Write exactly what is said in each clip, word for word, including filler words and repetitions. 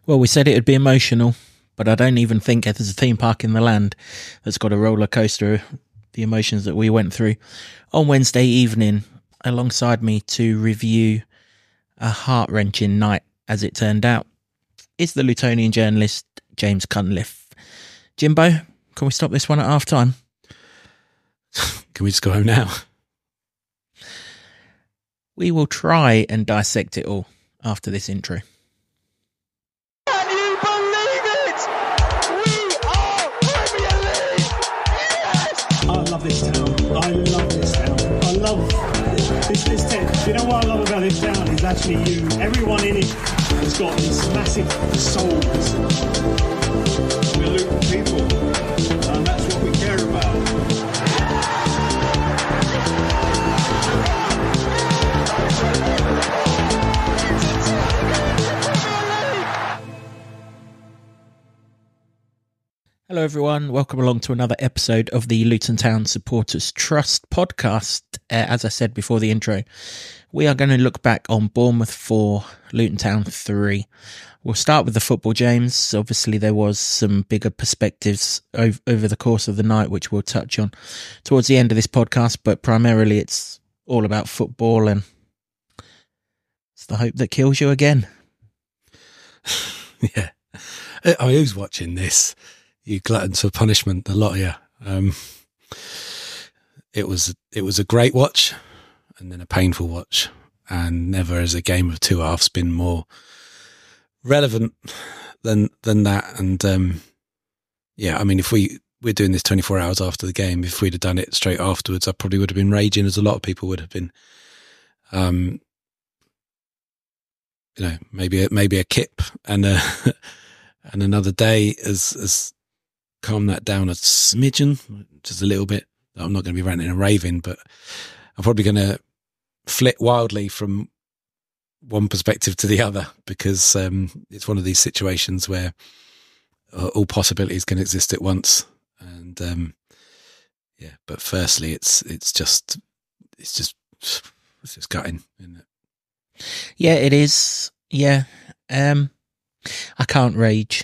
Well, we said it would be emotional, but I don't even think there's a theme park in the land that's got a roller coaster, the emotions that we went through on Wednesday evening, alongside me to review a heart-wrenching night, as it turned out, is the Lutonian journalist James Cunliffe. Jimbo, can we stop this one at half-time? Can we just go home now? We will try and dissect it all after this intro. Can you believe it? We are Premier League! Yes! I love this town. I love this town. I love this, this town. You know what I love about this town is actually you. Everyone in it has got this massive soul. We're Luton people, and that's what we care about. Hello everyone, welcome along to another episode of the Luton Town Supporters Trust podcast. Uh, as I said before the intro, we are going to look back on Bournemouth four, Luton Town three. We'll start with the football, James. Obviously there was some bigger perspectives over, over the course of the night, which we'll touch on towards the end of this podcast, but primarily it's all about football, and it's the hope that kills you again. Yeah. I who's watching this? You gluttons for punishment, the lot of you. Um, it was it was a great watch, and then a painful watch, and never has a game of two halves been more relevant than than that. And um, yeah, I mean, if we we're doing this twenty-four hours after the game, if we'd have done it straight afterwards, I probably would have been raging, as a lot of people would have been. Um, you know, maybe a, maybe a kip and a and another day as as. calm that down a smidgen, just a little bit. I'm not going to be ranting and raving, but I'm probably going to flit wildly from one perspective to the other, because um, it's one of these situations where uh, all possibilities can exist at once. And um, yeah, but firstly, it's it's just it's just it's just gutting, isn't it? Yeah, it is. Yeah, um, I can't rage.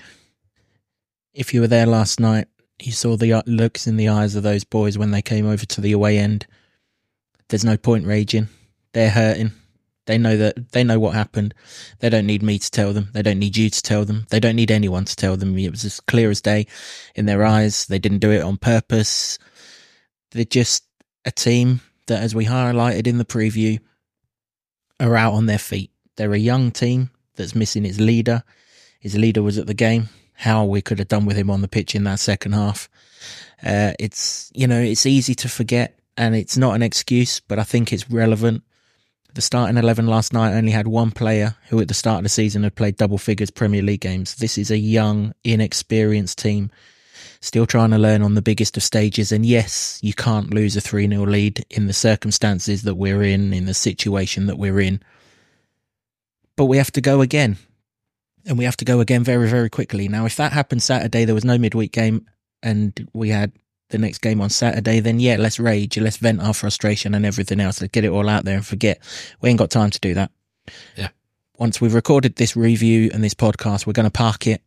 If you were there last night, you saw the looks in the eyes of those boys when they came over to the away end. There's no point raging. They're hurting. They know that they know what happened. They don't need me to tell them. They don't need you to tell them. They don't need anyone to tell them. It was as clear as day in their eyes. They didn't do it on purpose. They're just a team that, as we highlighted in the preview, are out on their feet. They're a young team that's missing its leader. His leader was at the game. How we could have done with him on the pitch in that second half. Uh, it's, you know, it's easy to forget, and it's not an excuse, but I think it's relevant. The starting eleven last night only had one player who at the start of the season had played double figures Premier League games. This is a young, inexperienced team, still trying to learn on the biggest of stages. And yes, you can't lose a three nil lead in the circumstances that we're in, in the situation that we're in. But we have to go again. And we have to go again very, very quickly. Now, if that happened Saturday, there was no midweek game, and we had the next game on Saturday, then yeah, let's rage, let's vent our frustration and everything else. Let's get it all out there and forget. We ain't got time to do that. Yeah. Once we've recorded this review and this podcast, we're going to park it.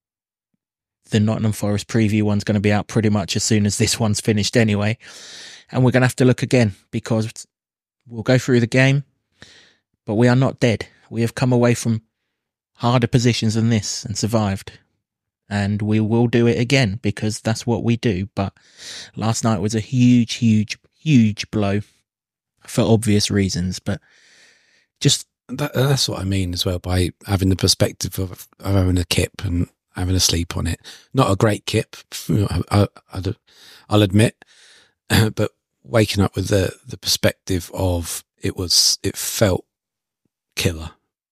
The Nottingham Forest preview one's going to be out pretty much as soon as this one's finished anyway. And we're going to have to look again, because we'll go through the game, but we are not dead. We have come away from harder positions than this and survived, and we will do it again, because that's what we do. But last night was a huge, huge, huge blow for obvious reasons. But just that, that's what I mean as well, by having the perspective of, of having a kip and having a sleep on it. Not a great kip, I, I, I'll admit, but waking up with the the perspective of it was it felt killer.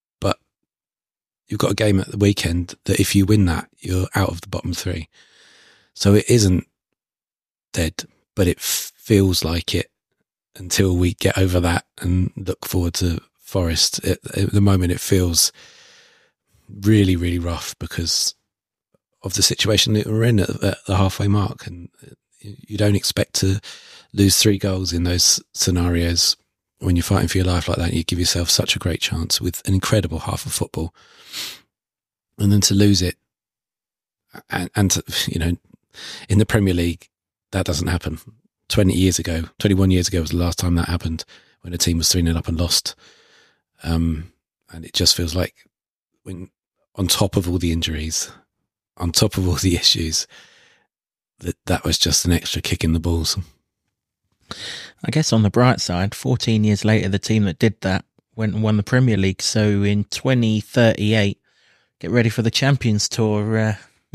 You've got a game at the weekend that if you win that, you're out of the bottom three. So it isn't dead, but it f- feels like it until we get over that and look forward to Forest. At, at the moment, it feels really, really rough because of the situation that we're in at, at the halfway mark. And you don't expect to lose three goals in those scenarios when you're fighting for your life like that. You give yourself such a great chance with an incredible half of football. and then to lose it, and, and to, you know, in the Premier League, that doesn't happen. Twenty years ago, twenty-one years ago was the last time that happened, when a team was three nil up and lost. Um, and it just feels like, when on top of all the injuries, on top of all the issues, that that was just an extra kick in the balls. I guess on the bright side, fourteen years later, the team that did that went and won the Premier League. So in twenty thirty-eight, get ready for the Champions Tour. Uh...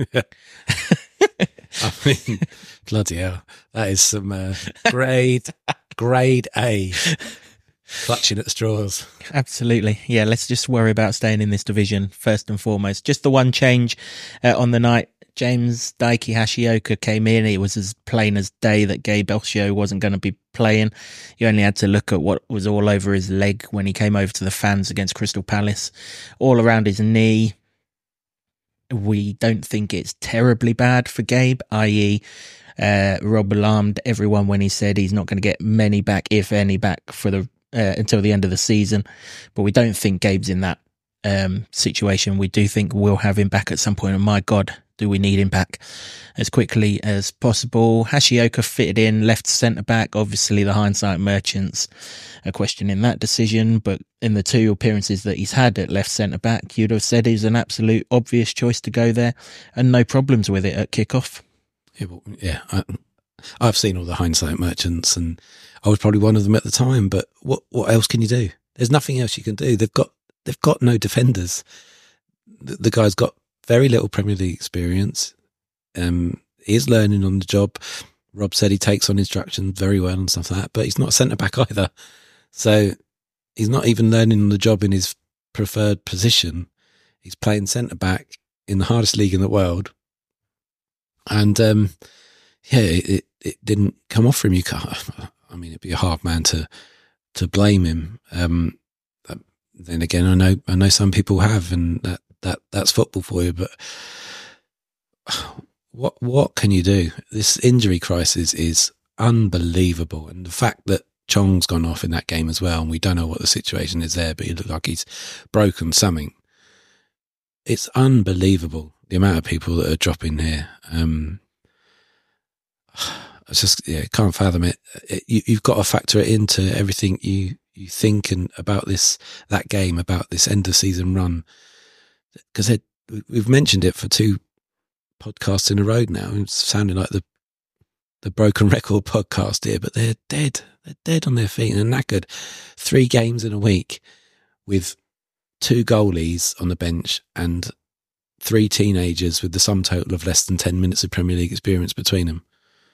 I mean, bloody hell, that is some uh, grade, grade A, clutching at straws. Absolutely. Yeah, let's just worry about staying in this division first and foremost. Just the one change uh, on the night, James Daiki Hashioka came in. It was as plain as day that Gabe Osho wasn't going to be playing. You only had to look at what was all over his leg when he came over to the fans against Crystal Palace. All around his knee. We don't think it's terribly bad for Gabe, that is, uh, Rob alarmed everyone when he said he's not going to get many back, if any, back for the uh, until the end of the season. But we don't think Gabe's in that um, situation. We do think we'll have him back at some point. And my God, do we need him back as quickly as possible? Hashioka fitted in left centre back. Obviously, the hindsight merchants are questioning that decision, but in the two appearances that he's had at left centre back, you'd have said he's an absolute obvious choice to go there, and no problems with it at kick-off. Yeah, well, yeah I, I've seen all the hindsight merchants, and I was probably one of them at the time. But what what else can you do? There's nothing else you can do. They've got they've got no defenders. The, the guy's got very little Premier League experience. Um, he is learning on the job. Rob said he takes on instructions very well and stuff like that, but he's not a centre back either. So he's not even learning on the job in his preferred position. He's playing centre back in the hardest league in the world. And, um, yeah, it, it didn't come off for him. You can't, I mean, it'd be a hard man to, to blame him. Um, then again, I know, I know some people have, and that, that, that's football for you, but what, what can you do? This injury crisis is unbelievable. And the fact that Chong's gone off in that game as well, and we don't know what the situation is there, but he looks like he's broken something. It's unbelievable, the amount of people that are dropping here. Um, I just, yeah, can't fathom it. it you, you've got to factor it into everything you, you think and about this, that game, about this end of season run. Because we've mentioned it for two podcasts in a row now. It's sounding like the the Broken Record podcast here, but they're dead. They're dead on their feet and knackered. Three games in a week with two goalies on the bench and three teenagers with the sum total of less than ten minutes of Premier League experience between them.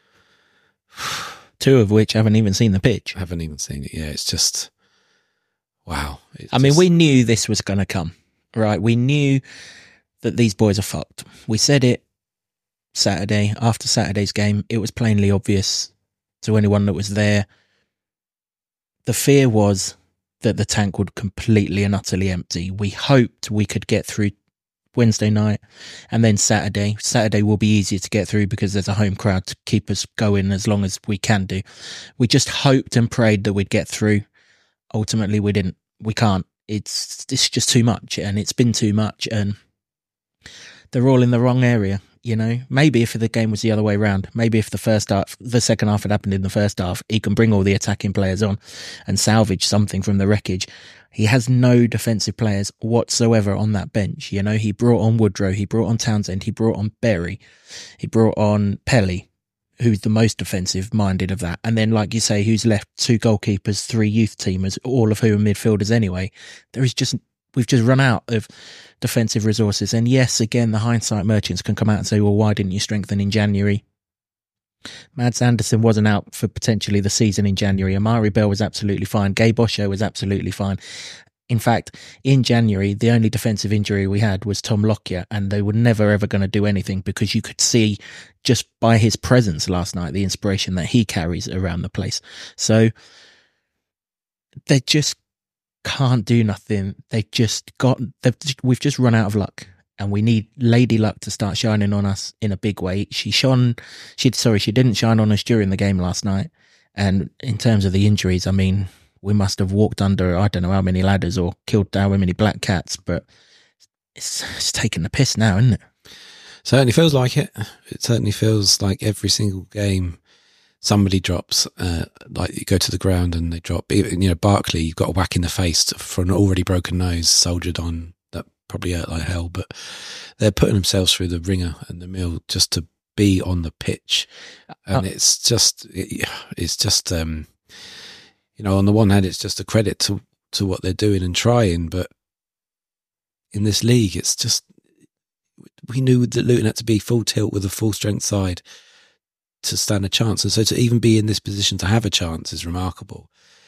Two of which haven't even seen the pitch. I haven't even seen it. Yeah, it's just, wow. It's I mean, just, we knew this was going to come, right? We knew that these boys are fucked. We said it Saturday, after Saturday's game. It was plainly obvious to anyone that was there. The fear was that the tank would completely and utterly empty. We hoped we could get through Wednesday night and then Saturday. Saturday will be easier to get through because there's a home crowd to keep us going as long as we can do. We just hoped and prayed that we'd get through. Ultimately, we didn't. We can't. It's, it's just too much, and it's been too much, and they're all in the wrong area. You know, maybe if the game was the other way around, maybe if the first half, the second half had happened in the first half, he can bring all the attacking players on and salvage something from the wreckage. He has no defensive players whatsoever on that bench. You know, he brought on Woodrow, he brought on Townsend, he brought on Berry, he brought on Pelly, who's the most defensive minded of that. And then, like you say, who's left? Two goalkeepers, three youth teamers, all of whom are midfielders anyway. There is just, we've just run out of defensive resources. And yes, again, the hindsight merchants can come out and say, well, why didn't you strengthen in January? Mads Andersen wasn't out for potentially the season in January. Amari Bell was absolutely fine. Gabe Osho was absolutely fine. In fact, in January, the only defensive injury we had was Tom Lockyer, and they were never ever going to do anything because you could see just by his presence last night the inspiration that he carries around the place. So they just can't do nothing. They just got, we've just run out of luck, and we need Lady Luck to start shining on us in a big way. She shone, she sorry, she didn't shine on us during the game last night. And in terms of the injuries, I mean, we must have walked under, I don't know how many ladders or killed how many black cats, but it's, it's taking the piss now, isn't it? Certainly feels like it. It certainly feels like every single game somebody drops, uh, like you go to the ground and they drop. You know, Barkley, you've got a whack in the face for an already broken nose soldiered on. That probably hurt like hell, but they're putting themselves through the ringer and the mill just to be on the pitch. And uh, it's just, it, it's just, um, you know, on the one hand, it's just a credit to, to what they're doing and trying, but in this league, it's just, we knew that Luton had to be full tilt with a full strength side to stand a chance. And so to even be in this position to have a chance is remarkable.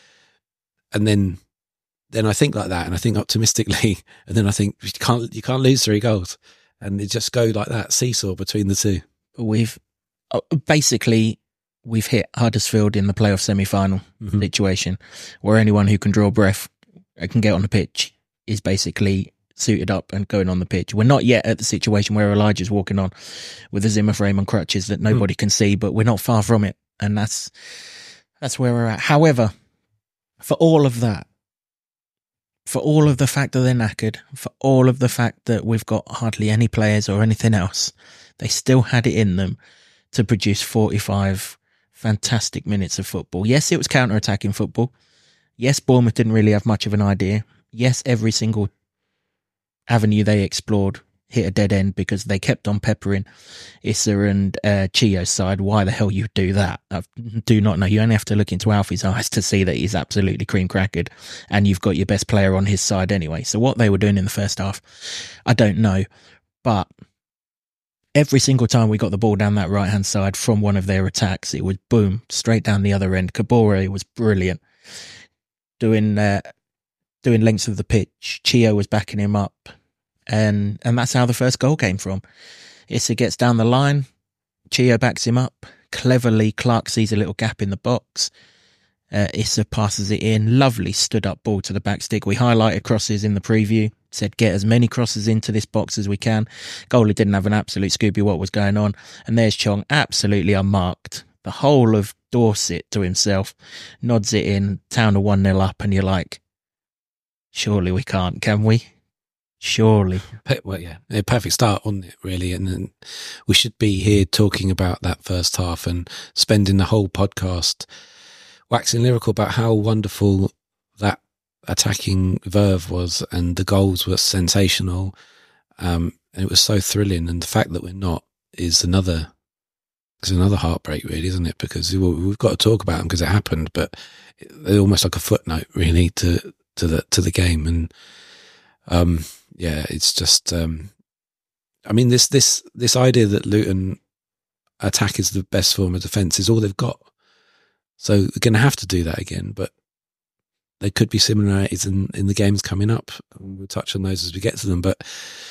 And then, then I think like that, and I think optimistically, and then I think you can't, you can't lose three goals. And it just go like that, seesaw between the two. We've basically, we've hit Huddersfield in the playoff semi-final mm-hmm. situation where anyone who can draw breath and can get on the pitch is basically suited up and going on the pitch. We're not yet at the situation where Elijah's walking on with a Zimmer frame and crutches that nobody mm. can see, but we're not far from it. And that's, that's where we're at. However, for all of that, for all of the fact that they're knackered, for all of the fact that we've got hardly any players or anything else, they still had it in them to produce forty-five fantastic minutes of football. Yes, it was counter-attacking football. Yes, Bournemouth didn't really have much of an idea. Yes, every single avenue they explored hit a dead end because they kept on peppering Issa and uh, Chio's side. Why the hell you do that? I do not know. You only have to look into Alfie's eyes to see that he's absolutely cream crackered, and you've got your best player on his side anyway. So what they were doing in the first half, I don't know. But every single time we got the ball down that right-hand side from one of their attacks, it was boom, straight down the other end. Kabore was brilliant. Doing... Uh, doing lengths of the pitch. Chio was backing him up. And and that's how the first goal came from. Issa gets down the line. Chio backs him up. Cleverly, Clark sees a little gap in the box. Uh, Issa passes it in. Lovely stood up ball to the back stick. We highlighted crosses in the preview. Said get as many crosses into this box as we can. Goalie didn't have an absolute Scooby what was going on. And there's Chong, absolutely unmarked. The whole of Dorset to himself. Nods it in. Town are one nil up, and you're like, surely we can't, can we? Surely. Well, yeah, a perfect start, wasn't it, really? And then we should be here talking about that first half and spending the whole podcast waxing lyrical about how wonderful that attacking verve was, and the goals were sensational. Um, and it was so thrilling. And the fact that we're not is another, is another heartbreak, really, isn't it? Because we've got to talk about them because it happened, but they're almost like a footnote, really, to to the to the game. And um yeah it's just um I mean this this this idea that Luton attack is the best form of defence is all they've got, so they're going to have to do that again. But there could be similarities in in the games coming up, and we'll touch on those as we get to them. But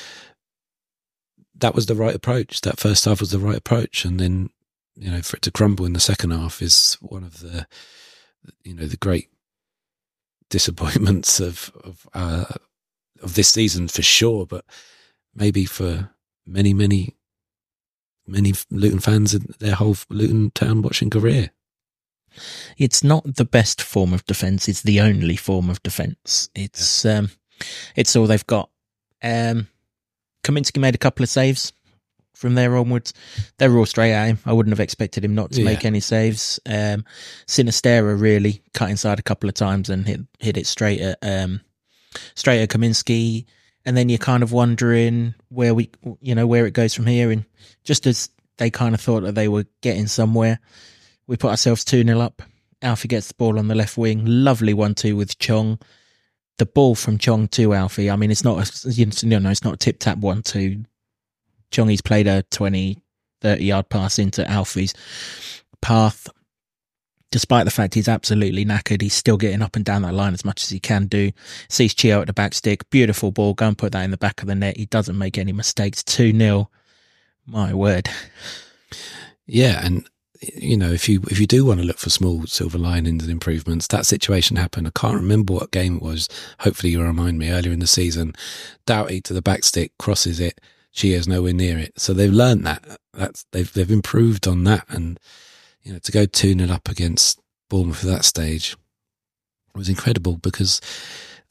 that was the right approach. That first half was the right approach, and then, you know, for it to crumble in the second half is one of the, you know, the great disappointments of of uh, of this season for sure, but maybe for many, many, many Luton fans in their whole Luton Town watching career. It's not the best form of defence. It's the only form of defence. It's yeah. um, it's all they've got. Um, Kaminsky made a couple of saves. From there onwards, they were all straight at him. I wouldn't have expected him not to yeah. make any saves. Um, Sinistera really cut inside a couple of times and hit hit it straight at um, straight at Kaminsky. And then you're kind of wondering where we, you know, where it goes from here. And just as they kind of thought that they were getting somewhere, we put ourselves two nil up. Alfie gets the ball on the left wing. Lovely one two with Chong. The ball from Chong to Alfie. I mean, it's not a, you know, it's not a tip tap one two. Chongi's played a twenty, thirty yard pass into Alfie's path. Despite the fact he's absolutely knackered, he's still getting up and down that line as much as he can do. Sees Chio at the back stick. Beautiful ball. Go and put that in the back of the net. He doesn't make any mistakes. two nil. My word. Yeah, and you know, if you if you do want to look for small silver linings and improvements, that situation happened. I can't remember what game it was. Hopefully you'll remind me. Earlier in the season, Doughty to the back stick, crosses it. Chio's nowhere near it. So they've learned that. That's they've they've improved on that. And you know, to go two nil up against Bournemouth at that stage was incredible, because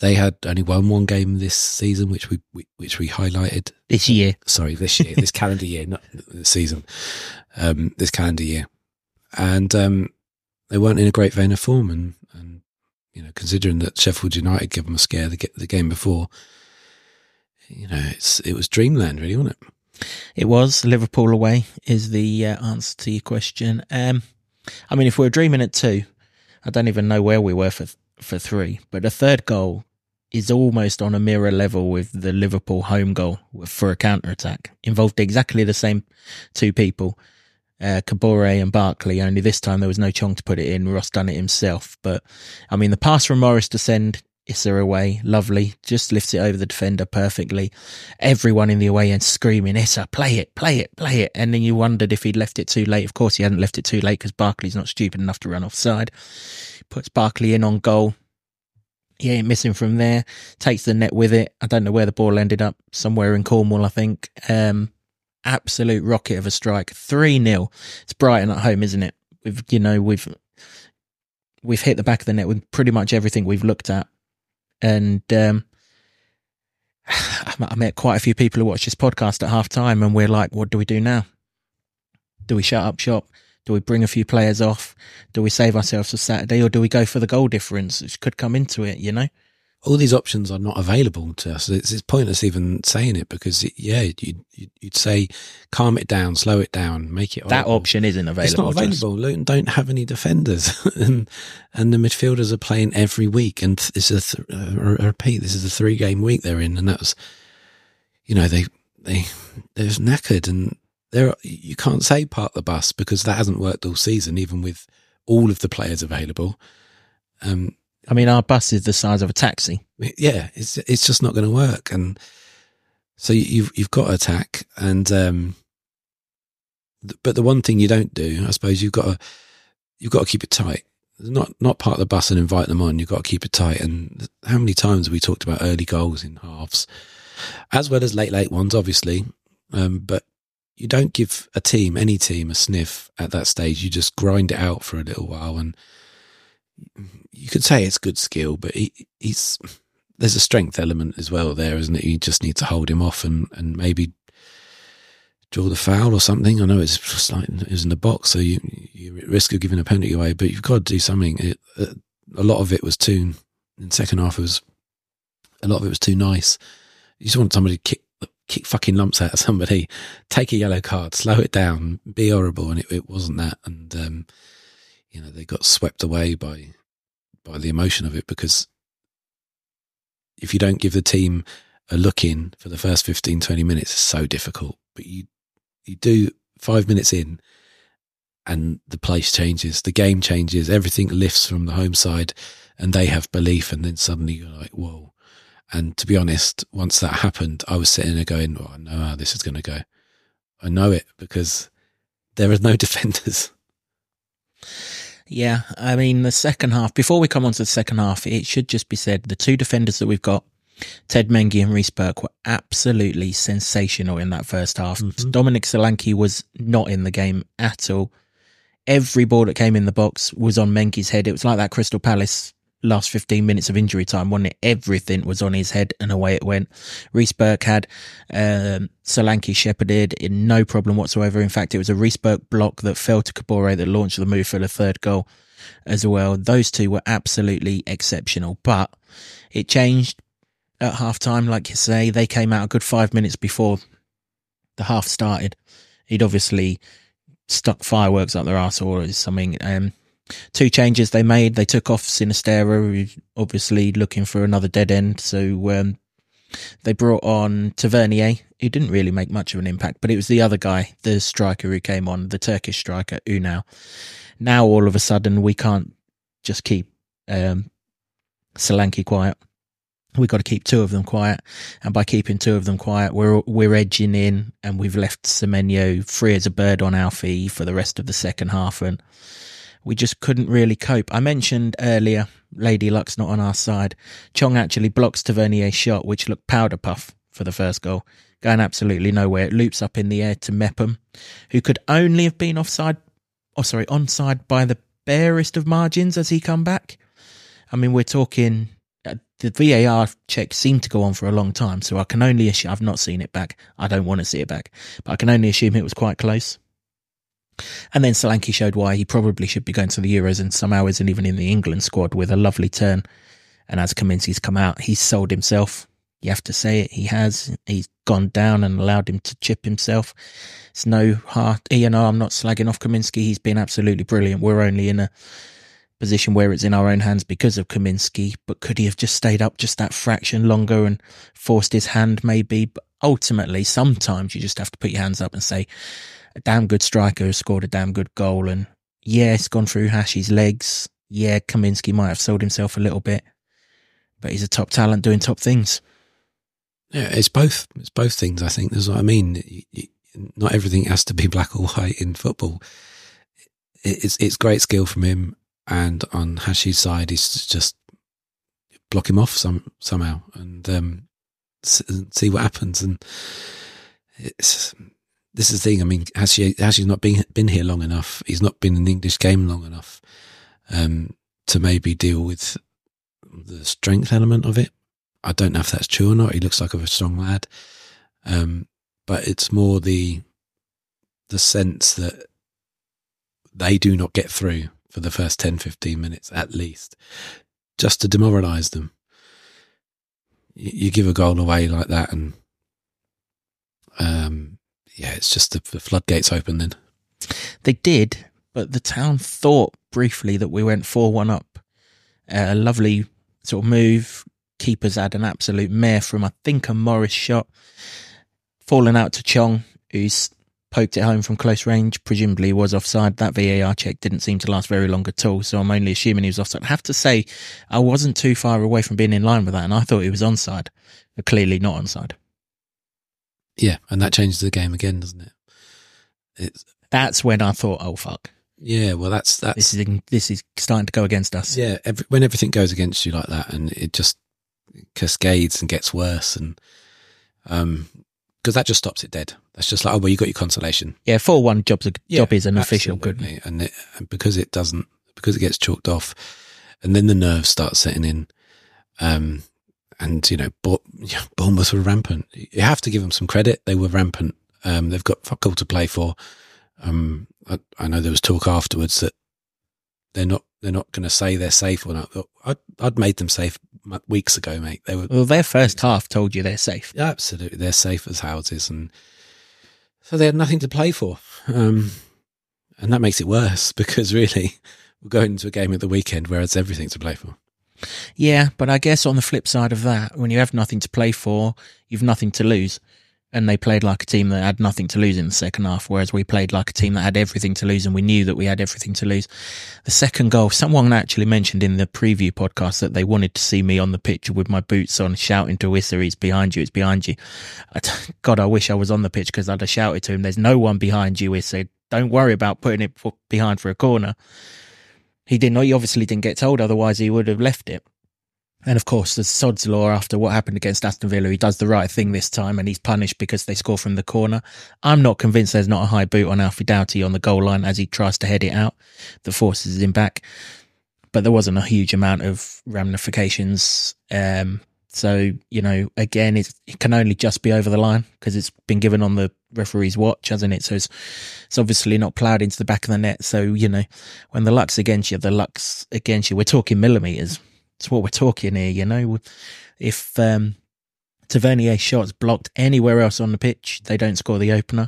they had only won one game this season, which we, we which we highlighted This year. Sorry, this year, this calendar year, not this season. Um, this calendar year, and um, they weren't in a great vein of form, and, and you know, considering that Sheffield United gave them a scare the, the game before, you know, it's it was dreamland, really, wasn't it? It was. Liverpool away is the uh, answer to your question. Um, I mean, if we were dreaming at two, I don't even know where we were for for three. But the third goal is almost on a mirror level with the Liverpool home goal for a counter-attack. Involved exactly the same two people, uh, Kabore and Barkley, only this time there was no Chong to put it in. Ross done it himself. But, I mean, the pass from Morris to send Issa away, lovely, just lifts it over the defender perfectly. Everyone in the away end screaming, Issa, play it, play it, play it. And then you wondered if he'd left it too late. Of course he hadn't left it too late because Barkley's not stupid enough to run offside. Puts Barkley in on goal. He ain't missing from there. Takes the net with it. I don't know where the ball ended up. Somewhere in Cornwall, I think. Um, absolute rocket of a strike. three nil. It's Brighton at home, isn't it? We've, you know, we've we've hit the back of the net with pretty much everything we've looked at. And um, I met quite a few people who watch this podcast at half time, and we're like, what do we do now? Do we shut up shop? Do we bring a few players off? Do we save ourselves for Saturday, or do we go for the goal difference, which could come into it, you know? All these options are not available to us. It's, it's pointless even saying it because, it, yeah, you'd, you'd say calm it down, slow it down, make it That horrible. option isn't available. It's not available. Luton don't have any defenders, and and the midfielders are playing every week. And this is a th- uh, I repeat, this is a three game week they're in, and that was, you know, they they they're knackered, and they're you can't say park the bus because that hasn't worked all season, even with all of the players available. Um. I mean, our bus is the size of a taxi. Yeah, it's it's just not going to work, and so you've you've got to attack, and um, th- but the one thing you don't do, I suppose, you've got to you've got to keep it tight. Not not part of the bus and invite them on. You've got to keep it tight. And how many times have we talked about early goals in halves, as well as late late ones, obviously, um, but you don't give a team, any team, a sniff at that stage. You just grind it out for a little while, and you could say it's good skill, but he, he's there's a strength element as well there, isn't it? You just need to hold him off and, and maybe draw the foul or something. I know it's just like it was in the box, so you you risk of giving a penalty away, but you've got to do something. It, uh, a lot of it was too in the second half. It was a lot of it was too nice. You just want somebody to kick kick fucking lumps out of somebody, take a yellow card, slow it down, be horrible, and it, it wasn't that. And um, you know, they got swept away by by the emotion of it, because if you don't give the team a look in for the first fifteen, twenty minutes, it's so difficult. But you you do five minutes in and the place changes, the game changes, everything lifts from the home side, and they have belief, and then suddenly you're like, whoa. And to be honest, once that happened, I was sitting there going, oh, I know how this is going to go. I know it, because there are no defenders. Yeah, I mean, the second half, before we come on to the second half, it should just be said, the two defenders that we've got, Ted Mengi and Reece Burke, were absolutely sensational in that first half. Mm-hmm. Dominic Solanke was not in the game at all. Every ball that came in the box was on Mengi's head. It was like that Crystal Palace last fifteen minutes of injury time, wasn't it? Everything was on his head, and away it went. Reece Burke had um, Solanke shepherded in no problem whatsoever. In fact, it was a Reece Burke block that fell to Kabore that launched the move for the third goal as well. Those two were absolutely exceptional, but it changed at half time. Like you say, they came out a good five minutes before the half started. He'd obviously stuck fireworks up their arse or something. Um, Two changes they made. They took off Sinistero, who's obviously looking for another dead end. So um, they brought on Tavernier, who didn't really make much of an impact, but it was the other guy, the striker who came on, the Turkish striker, Unal. Now all of a sudden we can't just keep um, Solanke quiet. We've got to keep two of them quiet, and by keeping two of them quiet, we're we're edging in, and we've left Semenyo free as a bird on Alfie for the rest of the second half, and we just couldn't really cope. I mentioned earlier, Lady Luck's not on our side. Chong actually blocks Tavernier's shot, which looked powder puff for the first goal, going absolutely nowhere. It loops up in the air to Mepham, who could only have been offside, oh sorry, onside by the barest of margins as he come back. I mean, we're talking, the V A R check seemed to go on for a long time, so I can only assume, I've not seen it back, I don't want to see it back, but I can only assume it was quite close. And then Solanke showed why he probably should be going to the Euros and somehow isn't even in the England squad with a lovely turn. And as Kaminski's come out, he's sold himself. You have to say it, he has. He's gone down and allowed him to chip himself. It's no hard, you know, I'm not slagging off Kaminski. He's been absolutely brilliant. We're only in a position where it's in our own hands because of Kaminski, but could he have just stayed up just that fraction longer and forced his hand maybe? But ultimately, sometimes you just have to put your hands up and say, a damn good striker has scored a damn good goal, and yeah, it's gone through Hashi's legs. Yeah, Kaminski might have sold himself a little bit, but he's a top talent doing top things. Yeah, it's both. It's both things, I think. That's what I mean. You, you, not everything has to be black or white in football. It, it's it's great skill from him, and on Hashi's side, he's just block him off some somehow and um, see what happens. And it's this is the thing. I mean, Hashi Hashi's not been been here long enough. He's not been in the English game long enough um, to maybe deal with the strength element of it. I don't know if that's true or not. He looks like a strong lad. Um, but it's more the the sense that they do not get through for the first ten, fifteen minutes at least, just to demoralise them. You, you give a goal away like that and um, yeah, it's just the, the floodgates open then. They did, but the Town thought briefly that we went four one up. Uh, a lovely sort of move. Keepers had an absolute mare from, I think, a Morris shot. Fallen out to Chong, who's poked it home from close range. Presumably was offside. That V A R check didn't seem to last very long at all, so I'm only assuming he was offside. I have to say, I wasn't too far away from being in line with that, and I thought he was onside, but clearly not onside. Yeah, and that changes the game again, doesn't it? It's, That's when I thought, oh, fuck. Yeah, well, that's... that's this is this is starting to go against us. Yeah, every, when everything goes against you like that, and it just cascades and gets worse, and um because that just stops it dead. That's just like, oh well, you got your consolation. Yeah, four one job's a yeah, job is an official good, and, it, and because it doesn't, because it gets chalked off, and then the nerves start setting in, um and you know, Bournemouth were rampant. You have to give them some credit; they were rampant. Um, they've got fuck all to play for. Um, I, I know there was talk afterwards that they're not they're not going to say they're safe or not. I'd, I'd made them safe weeks ago, mate. They were well. Their first half told you they're safe. Yeah, absolutely, they're safe as houses, and so they had nothing to play for. Um, and that makes it worse because really we're going into a game at the weekend where it's everything to play for. Yeah, but I guess on the flip side of that, when you have nothing to play for, you've nothing to lose. And they played like a team that had nothing to lose in the second half, whereas we played like a team that had everything to lose, and we knew that we had everything to lose. The second goal, someone actually mentioned in the preview podcast that they wanted to see me on the pitch with my boots on, shouting to Issa, "It's behind you, it's behind you." God, I wish I was on the pitch because I'd have shouted to him, "There's no one behind you, Issa. Don't worry about putting it behind for a corner." He didn't. He obviously didn't get told, otherwise he would have left it. And of course, the sod's law, after what happened against Aston Villa, he does the right thing this time and he's punished because they score from the corner. I'm not convinced there's not a high boot on Alfie Doughty on the goal line as he tries to head it out that forces him back. But there wasn't a huge amount of ramifications. Um, so, you know, again, it's, it can only just be over the line because it's been given on the referee's watch, hasn't it? So it's, it's obviously not ploughed into the back of the net. So, you know, when the luck's against you, the luck's against you. We're talking millimetres. It's what we're talking here, you know. If um, Tavernier's shot's blocked anywhere else on the pitch, they don't score the opener.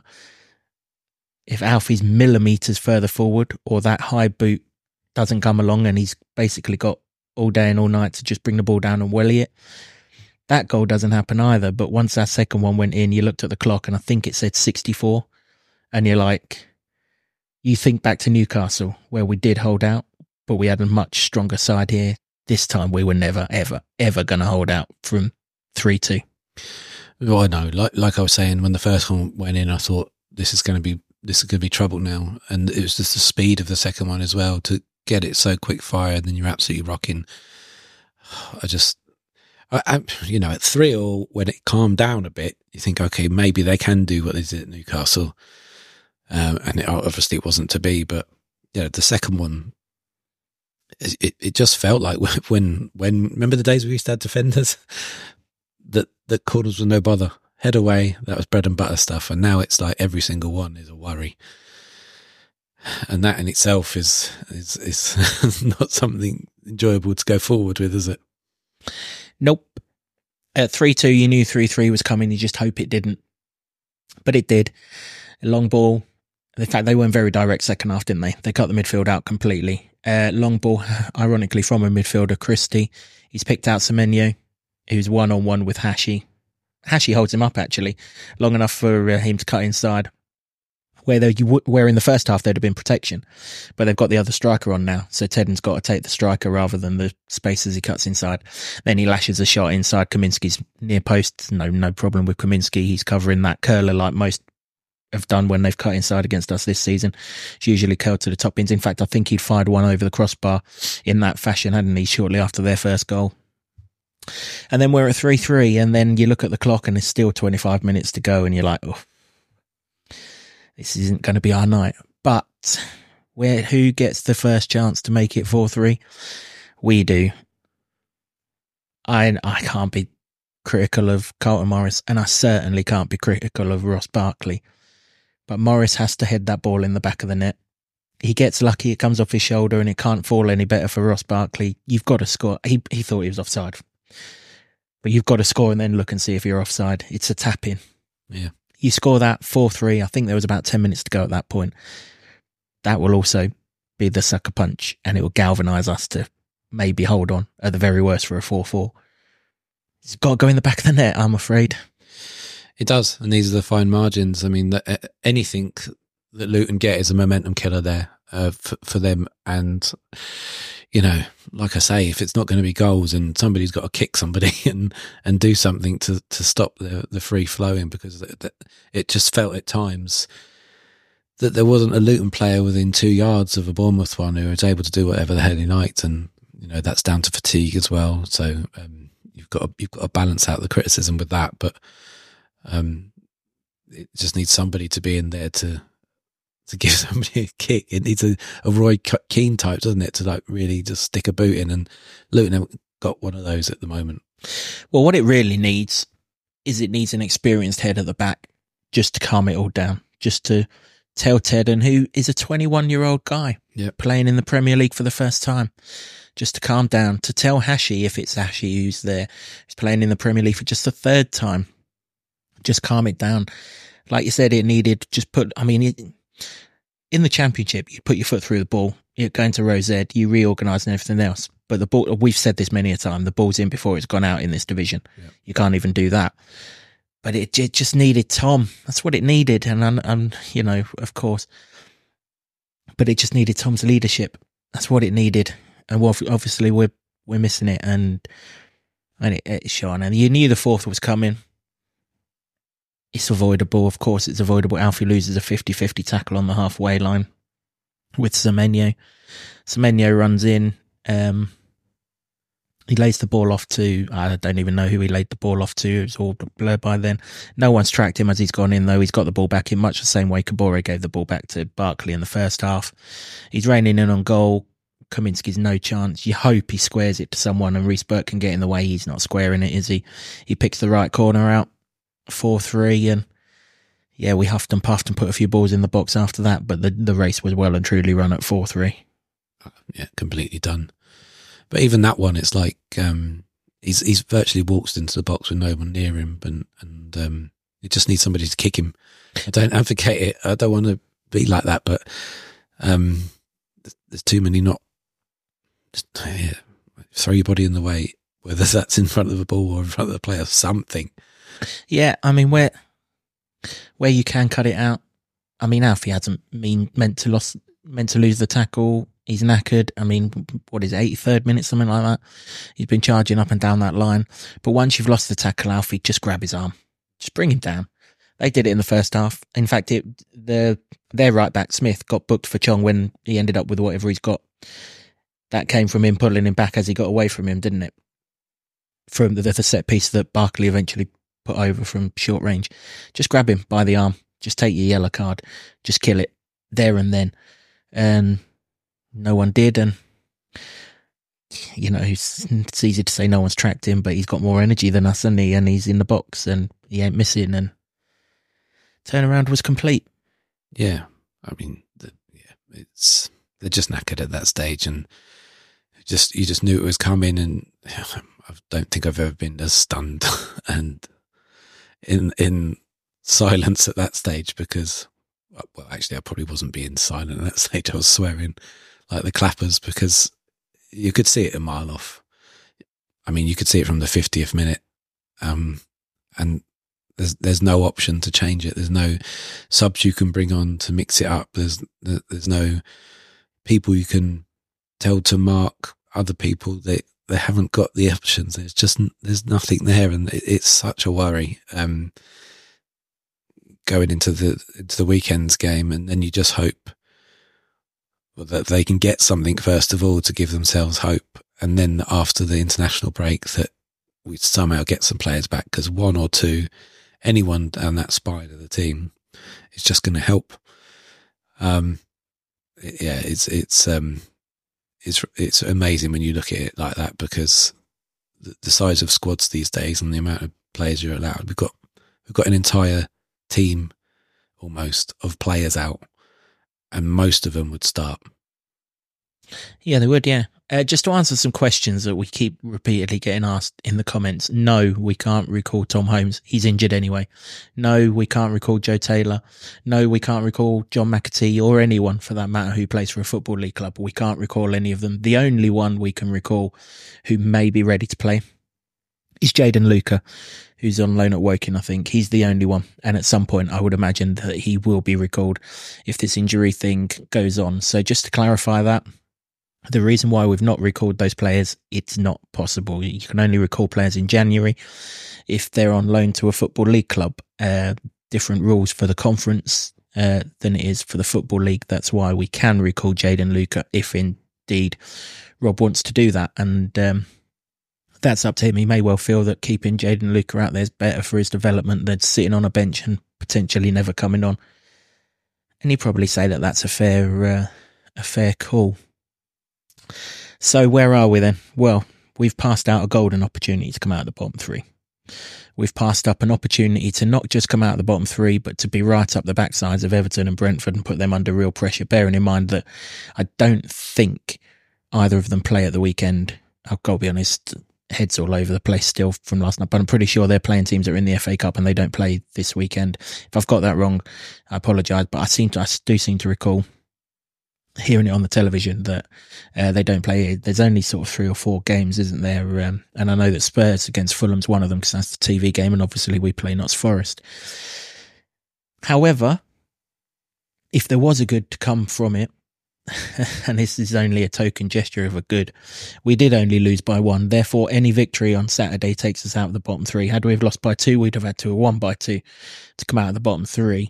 If Alfie's millimetres further forward or that high boot doesn't come along and he's basically got all day and all night to just bring the ball down and welly it, that goal doesn't happen either. But once that second one went in, you looked at the clock and I think it said sixty-four. And you're like, you think back to Newcastle where we did hold out, but we had a much stronger side here. This time we were never, ever, ever going to hold out from three two. Well, I know. Like like I was saying, when the first one went in, I thought this is going to be this is going to be trouble now. And it was just the speed of the second one as well to get it so quick fire, and then you're absolutely rocking. I just, I, I, you know, at three all, when it calmed down a bit, you think, okay, maybe they can do what they did at Newcastle. Um, and it, obviously it wasn't to be, but yeah, the second one, it, it just felt like when, when, remember the days we used to have defenders that, that corners were no bother, head away. That was bread and butter stuff. And now it's like every single one is a worry. And that in itself is, is, is not something enjoyable to go forward with, is it? Nope. At three two, you knew three three was coming. You just hope it didn't. But it did. A long ball. In fact, they weren't very direct second half, didn't they? They cut the midfield out completely. Uh, long ball, ironically, from a midfielder, Christie. He's picked out Semenyo, who's one-on-one with Hashi. Hashi holds him up, actually, long enough for uh, him to cut inside. Where, they, where in the first half there'd have been protection. But they've got the other striker on now. So Tedden's got to take the striker rather than the spaces he cuts inside. Then he lashes a shot inside. Kaminski's near post. No, no problem with Kaminski. He's covering that curler like most have done when they've cut inside against us this season. It's usually curled to the top bins. In fact, I think he'd fired one over the crossbar in that fashion, hadn't he, shortly after their first goal. And then we're at three three, and then you look at the clock and there's still twenty-five minutes to go, and you're like, oh, this isn't going to be our night. But where who gets the first chance to make it four three? We do. I I can't be critical of Carlton Morris, and I certainly can't be critical of Ross Barkley. But Morris has to head that ball in the back of the net. He gets lucky, it comes off his shoulder, and it can't fall any better for Ross Barkley. You've got to score. He he thought he was offside. But you've got to score and then look and see if you're offside. It's a tap-in. Yeah. You score that four three. I think there was about ten minutes to go at that point. That will also be the sucker punch, and it will galvanise us to maybe hold on at the very worst for a four four. It's got to go in the back of the net, I'm afraid. It does, and these are the fine margins. I mean, the, anything that Luton get is a momentum killer there uh, for, for them. And, you know, like I say, if it's not going to be goals, and somebody's got to kick somebody and, and do something to, to stop the, the free flowing, because it, it just felt at times that there wasn't a Luton player within two yards of a Bournemouth one who was able to do whatever the hell he liked. And, you know, that's down to fatigue as well. So um, you've got to, you've got to balance out the criticism with that. But um, it just needs somebody to be in there to to give somebody a kick. It needs a, a Roy Keane type, doesn't it, to like really just stick a boot in. And Luton haven't got one of those at the moment. Well, what it really needs is it needs an experienced head at the back just to calm it all down, just to tell Tedden, who is a twenty-one-year-old guy yep. playing in the Premier League for the first time, just to calm down, to tell Hashi, if it's Hashi who's there, who's playing in the Premier League for just the third time, just calm it down. Like you said, it needed just put, I mean, it, in the Championship, you put your foot through the ball, you're going to Rose Ed, you reorganise and everything else. But the ball, we've said this many a time, the ball's in before it's gone out in this division. Yep. You can't even do that. But it, it just needed Tom. That's what it needed. And, and, and, you know, of course, but it just needed Tom's leadership. That's what it needed. And obviously we're, we're missing it. And, and it, it's shone. And you knew the fourth was coming. It's avoidable. Of course, it's avoidable. Alfie loses a fifty-fifty tackle on the halfway line with Semenyo. Semenyo runs in. Um, He lays the ball off to, I don't even know who he laid the ball off to. It was all blurred by then. No one's tracked him as he's gone in, though. He's got the ball back in much the same way Kabore gave the ball back to Barkley in the first half. He's reining in on goal. Kaminski's no chance. You hope he squares it to someone and Reece Burke can get in the way. He's not squaring it, is he? He picks the right corner out, four three, and yeah, we huffed and puffed and put a few balls in the box after that, but the, the race was well and truly run at four three. Yeah, completely done. But even that one, it's like um, he's he's virtually walks into the box with no one near him, and and um, it just needs somebody to kick him. I don't advocate it. I don't want to be like that, but um, there's, there's too many not. Just, yeah, throw your body in the way, whether that's in front of the ball or in front of the player, something. Yeah, I mean where where you can cut it out. I mean, Alfie hasn't mean meant to lost meant to lose the tackle. He's knackered. I mean, what is it, eighty-third minute, something like that? He's been charging up and down that line. But once you've lost the tackle, Alfie, just grab his arm. Just bring him down. They did it in the first half. In fact, it, the their right back, Smith, got booked for Chong when he ended up with whatever he's got. That came from him pulling him back as he got away from him, didn't it? From the, the set piece that Barkley eventually put over from short range. Just grab him by the arm. Just take your yellow card. Just kill it there and then. And no one did, and you know, it's, it's easy to say no one's tracked him, but he's got more energy than us, hasn't he? And he's in the box and he ain't missing. And turnaround was complete. Yeah, I mean, the, yeah, it's they're just knackered at that stage, and just you just knew it was coming. And I don't think I've ever been as stunned and in in silence at that stage, because, well, actually, I probably wasn't being silent at that stage. I was swearing like the clappers, because you could see it a mile off. I mean, you could see it from the fiftieth minute, um, and there's there's no option to change it. There's no subs you can bring on to mix it up. There's there's no people you can tell to mark other people. They they haven't got the options. There's just there's nothing there, and it, it's such a worry um, going into the into the weekend's game. And then you just hope that they can get something first of all to give themselves hope, and then after the international break that we somehow get some players back, because one or two, anyone down that spine of the team is just going to help. Um, yeah, it's it's um, it's it's amazing when you look at it like that, because the, the size of squads these days and the amount of players you're allowed, we've got we've got an entire team almost of players out, and most of them would start. Yeah, they would, yeah. Uh, just to answer some questions that we keep repeatedly getting asked in the comments. No, we can't recall Tom Holmes. He's injured anyway. No, we can't recall Joe Taylor. No, we can't recall John McAtee, or anyone for that matter who plays for a Football League club. We can't recall any of them. The only one we can recall who may be ready to play is Jayden Luca, who's on loan at Woking, I think. He's the only one. And at some point, I would imagine that he will be recalled if this injury thing goes on. So just to clarify that, the reason why we've not recalled those players, it's not possible. You can only recall players in January if they're on loan to a Football League club. Uh, different rules for the conference uh, than it is for the Football League. That's why we can recall Jayden Luca if indeed Rob wants to do that. And um, that's up to him. He may well feel that keeping Jayden Luca out there is better for his development than sitting on a bench and potentially never coming on. And he'd probably say that that's a fair, uh, a fair call. So where are we then? Well, we've passed out a golden opportunity to come out of the bottom three. We've passed up an opportunity to not just come out of the bottom three, but to be right up the backsides of Everton and Brentford and put them under real pressure, bearing in mind that I don't think either of them play at the weekend. I've got to be honest, heads all over the place still from last night, but I'm pretty sure they're playing teams that are in the F A Cup and they don't play this weekend. If I've got that wrong, I apologise, but I seem to, I do seem to recall hearing it on the television that uh, they don't play. There's only sort of three or four games, isn't there? Um, and I know that Spurs against Fulham's one of them, because that's the T V game, and obviously we play Notts Forest. However, if there was a good to come from it, and this is only a token gesture of a good, we did only lose by one. Therefore, any victory on Saturday takes us out of the bottom three. Had we have lost by two, we'd have had to have won by two to come out of the bottom three.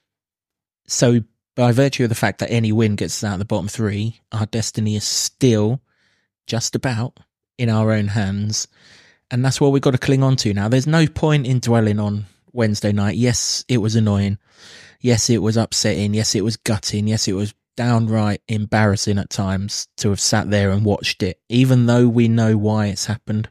So by virtue of the fact that any win gets us out of the bottom three, our destiny is still just about in our own hands. And that's what we've got to cling on to now. There's no point in dwelling on Wednesday night. Yes, it was annoying. Yes, it was upsetting. Yes, it was gutting. Yes, it was downright embarrassing at times to have sat there and watched it, even though we know why it's happened.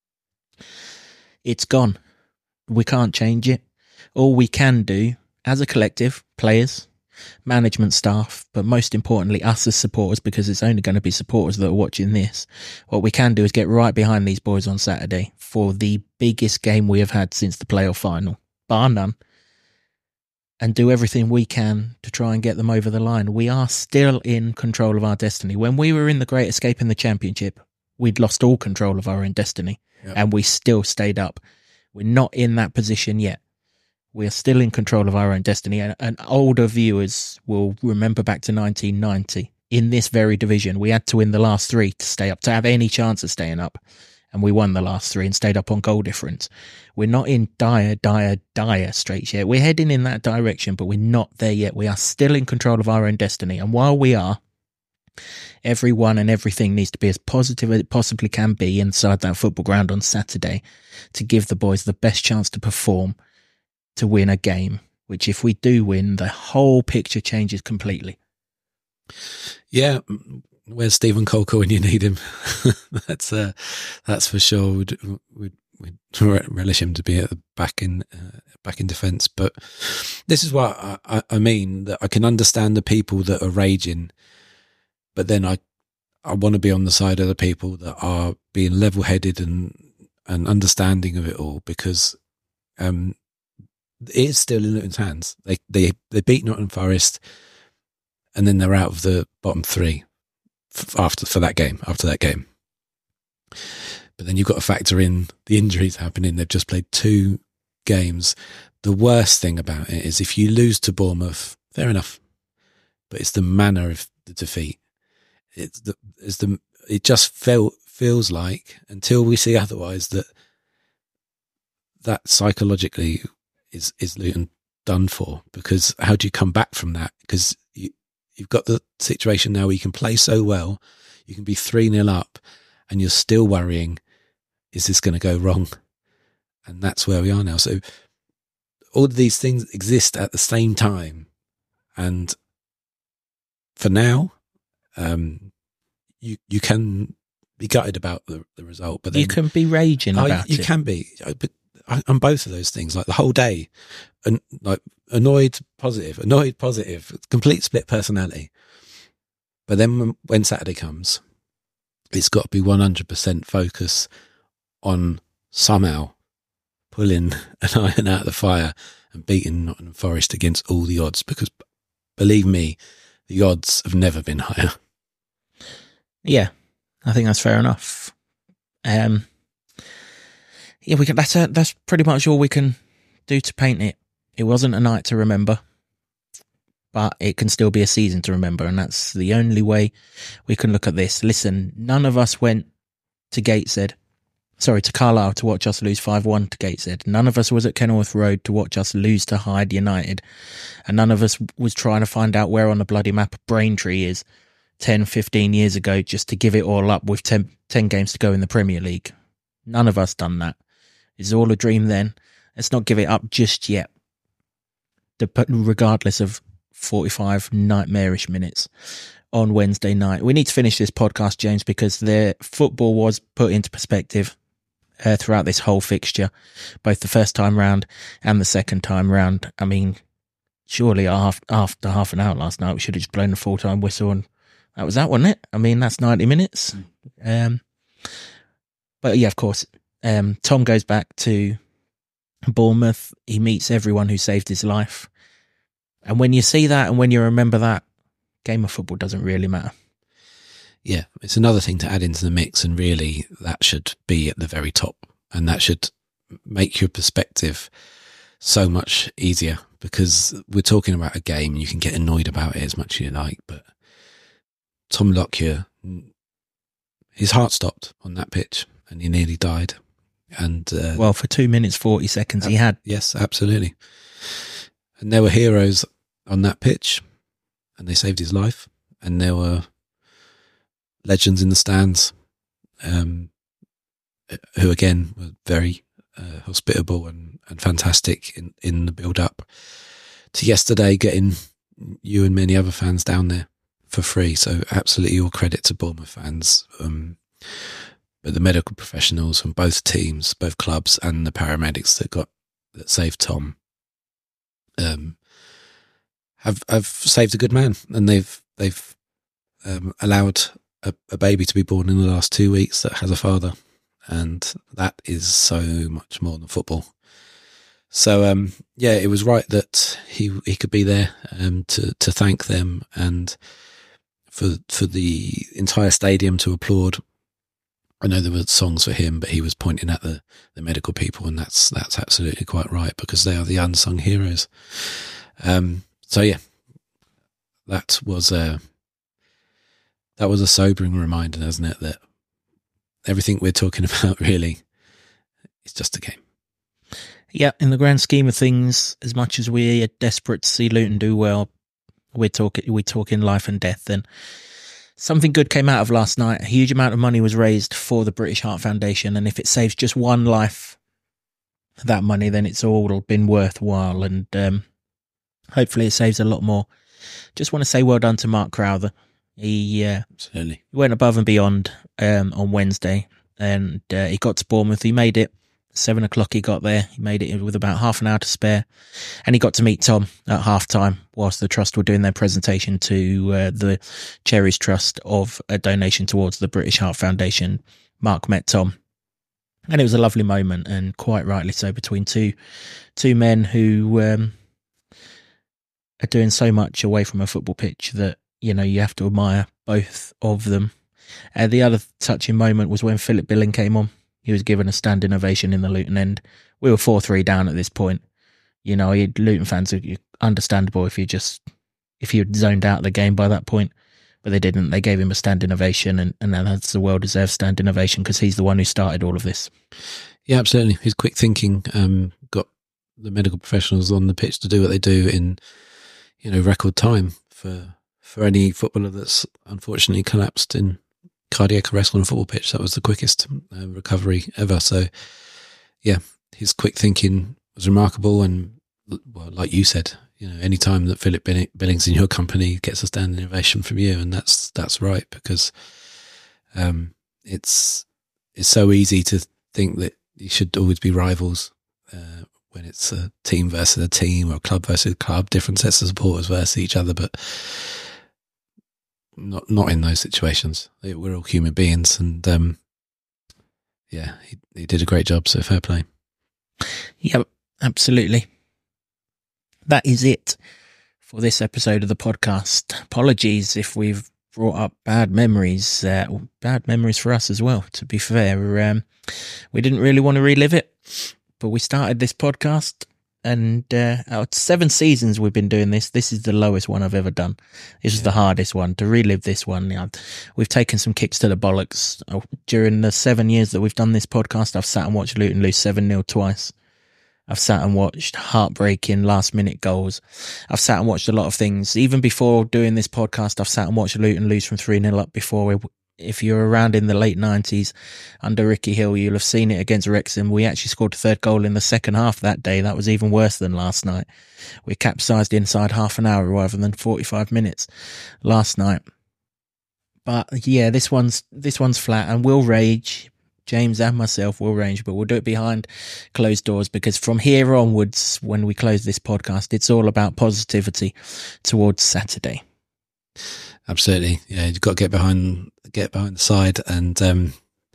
It's gone. We can't change it. All we can do as a collective, players, management staff, but most importantly us as supporters, because it's only going to be supporters that are watching this, what we can do is get right behind these boys on Saturday for the biggest game we have had since the playoff final, bar none, and do everything we can to try and get them over the line. We are still in control of our destiny. When we were in the Great Escape in the Championship, we'd lost all control of our own destiny, yep. And we still stayed up. We're not in that position yet. We're still in control of our own destiny. And, and older viewers will remember back to nineteen ninety. In this very division, we had to win the last three to stay up, to have any chance of staying up. And we won the last three and stayed up on goal difference. We're not in dire, dire, dire straits yet. We're heading in that direction, but we're not there yet. We are still in control of our own destiny. And while we are, everyone and everything needs to be as positive as it possibly can be inside that football ground on Saturday to give the boys the best chance to perform, to win a game, which if we do win, the whole picture changes completely. Yeah, where's Stephen Colker when you need him? that's uh, that's for sure. We'd, we'd, we'd relish him to be at the back in uh, back in defence. But this is what I, I, I mean, that I can understand the people that are raging, but then I I want to be on the side of the people that are being level-headed and and understanding of it all, because um, it is still in Luton's hands. They they they beat Nottingham Forest, and then they're out of the bottom three f- after for that game. After that game, but then you've got to factor in the injuries happening. They've just played two games. The worst thing about it is if you lose to Bournemouth, fair enough, but it's the manner of the defeat. It's the it's the it just felt feels like, until we see otherwise, that that psychologically is is Luton done for. Because how do you come back from that? Because you you've got the situation now where you can play so well, you can be three nil up, and you're still worrying, is this going to go wrong? And that's where we are now. So all of these things exist at the same time, and for now, um, you you can be gutted about the, the result, but then, you can be raging oh, about you it. You can be, but I, I'm both of those things. Like the whole day, and like annoyed, positive, annoyed, positive, complete split personality. But then when, when Saturday comes, it's got to be one hundred percent focus on somehow pulling an iron out of the fire and beating Nottingham Forest against all the odds, because believe me, the odds have never been higher. Yeah, I think that's fair enough. Um, yeah, we can. That's a, that's pretty much all we can do to paint it. It wasn't a night to remember, but it can still be a season to remember, and that's the only way we can look at this. Listen, none of us went to Gateshead, sorry, to Carlisle to watch us lose five one to Gateshead. None of us was at Kenilworth Road to watch us lose to Hyde United, and none of us was trying to find out where on the bloody map Braintree is ten, fifteen years ago just to give it all up with ten, ten games to go in the Premier League. None of us done that. It's all a dream then. Let's not give it up just yet, regardless of forty-five nightmarish minutes on Wednesday night. We need to finish this podcast, James, because the football was put into perspective uh, throughout this whole fixture, both the first time round and the second time round. I mean, surely after, after half an hour last night, we should have just blown the full-time whistle, and that was that, wasn't it? I mean, that's ninety minutes. Um, but yeah, of course, um, Tom goes back to Bournemouth. He meets everyone who saved his life. And when you see that and when you remember that, game of football doesn't really matter. Yeah, it's another thing to add into the mix, and really that should be at the very top, and that should make your perspective so much easier, because we're talking about a game and you can get annoyed about it as much as you like, but Tom Lockyer, his heart stopped on that pitch and he nearly died. And uh, well, for two minutes, forty seconds, he had. Yes, absolutely. And there were heroes on that pitch, and they saved his life. And there were legends in the stands, um, who again were very uh, hospitable and, and fantastic in, in the build-up to yesterday, getting you and many other fans down there for free. So absolutely all credit to Bournemouth fans, um, but the medical professionals from both teams, both clubs, and the paramedics that got that saved Tom, um, have have saved a good man, and they've they've um, allowed a, a baby to be born in the last two weeks that has a father, and that is so much more than football. So um, yeah, it was right that he he could be there um, to to thank them, and for for the entire stadium to applaud. I know there were songs for him, but he was pointing at the, the medical people, and that's that's absolutely quite right, because they are the unsung heroes. Um, so yeah, that was a that was a sobering reminder, isn't it, that everything we're talking about really is just a game. Yeah, in the grand scheme of things, as much as we're desperate to see Luton do well, we're talking we're talking life and death. And something good came out of last night. A huge amount of money was raised for the British Heart Foundation, and if it saves just one life, that money, then it's all been worthwhile, and um, hopefully it saves a lot more. Just want to say well done to Mark Crowther. He uh, Absolutely. went above and beyond um, on Wednesday, and uh, he got to Bournemouth. He made it. Seven o'clock he got there. He made it with about half an hour to spare, and he got to meet Tom at half time whilst the Trust were doing their presentation to uh, the Cherries Trust of a donation towards the British Heart Foundation. Mark met Tom, and it was a lovely moment, and quite rightly so, between two two men who um, are doing so much away from a football pitch that, you know, you have to admire both of them. Uh, the other touching moment was when Philip Billing came on. He was given a standing ovation in the Luton end. We were four three down at this point. You know, Luton fans are understandable if you just if you zoned out the game by that point, but they didn't. They gave him a standing ovation, and, and that's a well-deserved standing ovation because he's the one who started all of this. Yeah, absolutely. His quick thinking um, got the medical professionals on the pitch to do what they do in, you know, record time for for any footballer that's unfortunately collapsed in cardiac arrest on a football pitch. That was the quickest uh, recovery ever. So, yeah, his quick thinking was remarkable. And, well, like you said, you know, any time that Philip Billings in your company gets a standing ovation from you, and that's that's right, because um, it's it's so easy to think that you should always be rivals uh, when it's a team versus a team or a club versus a club, different sets of supporters versus each other, but Not not in those situations. We're all human beings, and um, yeah, he, he did a great job. So fair play. Yep, absolutely. That is it for this episode of the podcast. Apologies if we've brought up bad memories, uh, bad memories for us as well. To be fair, um, we didn't really want to relive it, but we started this podcast. And uh, out of seven seasons we've been doing this, this is the lowest one I've ever done. This is the hardest one. To relive this one, you know, we've taken some kicks to the bollocks. During the seven years that we've done this podcast, I've sat and watched Luton lose seven nil twice. I've sat and watched heartbreaking last-minute goals. I've sat and watched a lot of things. Even before doing this podcast, I've sat and watched Luton lose from three nil up before. If you're around in the late nineties under Ricky Hill, you'll have seen it against Wrexham. We actually scored a third goal in the second half that day. That was even worse than last night. We capsized inside half an hour rather than forty-five minutes last night. But yeah, this one's this one's flat, and we'll rage. James and myself will rage, but we'll do it behind closed doors, because from here onwards, when we close this podcast, it's all about positivity towards Saturday. Absolutely, yeah. You've got to get behind, get behind the side, and um,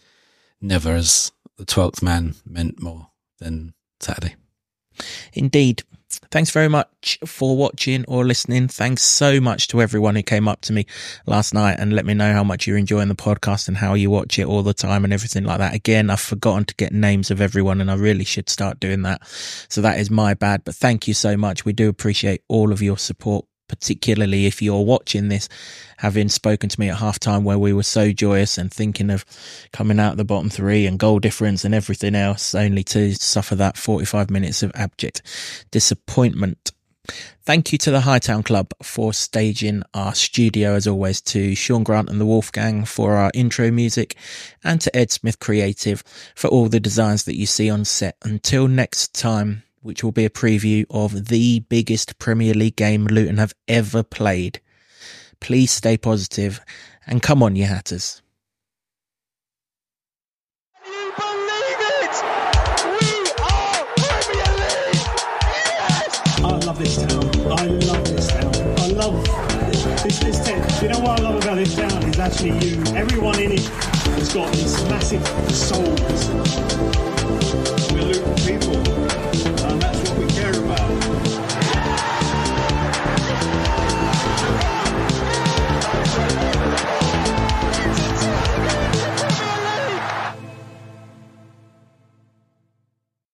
never has the twelfth man meant more than Saturday. Indeed. Thanks very much for watching or listening. Thanks so much to everyone who came up to me last night and let me know how much you're enjoying the podcast and how you watch it all the time and everything like that. Again, I've forgotten to get names of everyone, and I really should start doing that. So that is my bad, but thank you so much. We do appreciate all of your support, particularly if you're watching this, having spoken to me at halftime where we were so joyous and thinking of coming out of the bottom three and goal difference and everything else, only to suffer that forty-five minutes of abject disappointment. Thank you to the Hightown Club for staging our studio, as always, to Sean Grant and the Wolfgang for our intro music, and to Ed Smith Creative for all the designs that you see on set. Until next time, which will be a preview of the biggest Premier League game Luton have ever played. Please stay positive, and come on, you Hatters. Can you believe it? We are Premier League! Yes! I love this town. I love this town. I love this, this town. You know what I love about this town is actually you. Everyone in it has got these massive souls. We're Luton people, and that's what we care about.